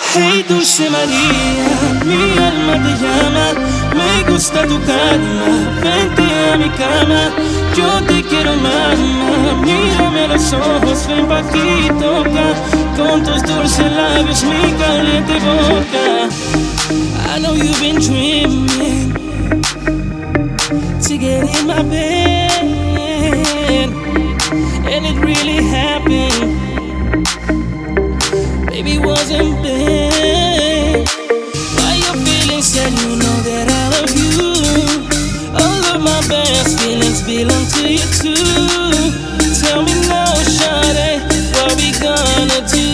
Hey Dulce María, mi alma te llama, me gusta tu calma, vente a mi cama, yo te quiero mamá, mírame a los ojos, ven pa' aquí, toca, con tus dulces labios mi caliente boca. I know you've been dreaming to get in my bed, and it really happened. Baby, wasn't bad. Why your feelings said you know that I love you. All of my best feelings belong to you too. Tell me now, shawty, what we gonna do?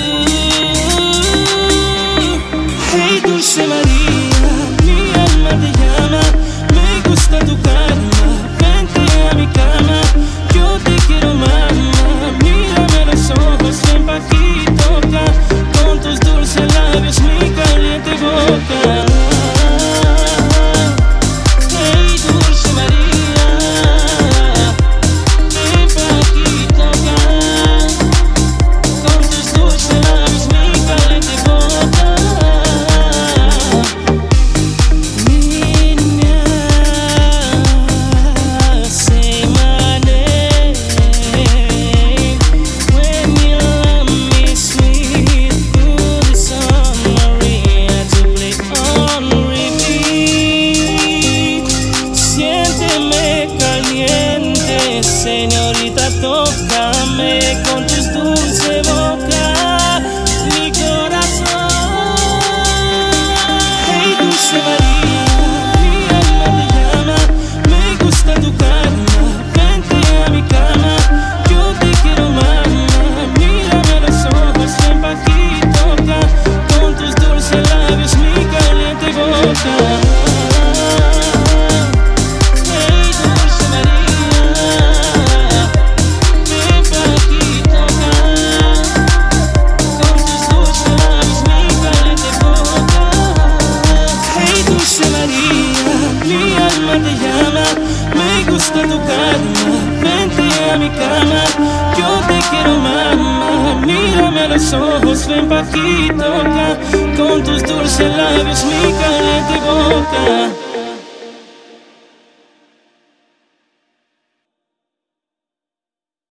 Hey Dulce María, mi alma te llama, me gusta tu calma, vente a mi cama, yo te quiero mamá, mírame a los ojos, ven pa' aquí, toca, con tus dulces labios mi caliente boca. Hey Dulce María, ven pa' aquí, toca, con tus dulces labios mi caliente boca. Niña, say my name when you love me sweet. Put this on Maria to play on repeat. Siénteme caliente, señorita, tócame con tus dulces boca, mi corazón. Hey Dulce María, mi alma te llama, me gusta tu calma, vente a mi cama, yo te quiero mamá, mírame a los ojos, ven pa' aquí, toca, con tus dulces labios mi caliente boca. Hey Dulce María, ven pa' aquí, toca, con tus dulces labios mi caliente boca. Hey Dulce María, mi alma te llama, me gusta tu calma, vente a mi cama, yo te quiero mamá, mírame a los ojos, ven pa' aquí, toca, con tus dulces labios mi caliente boca.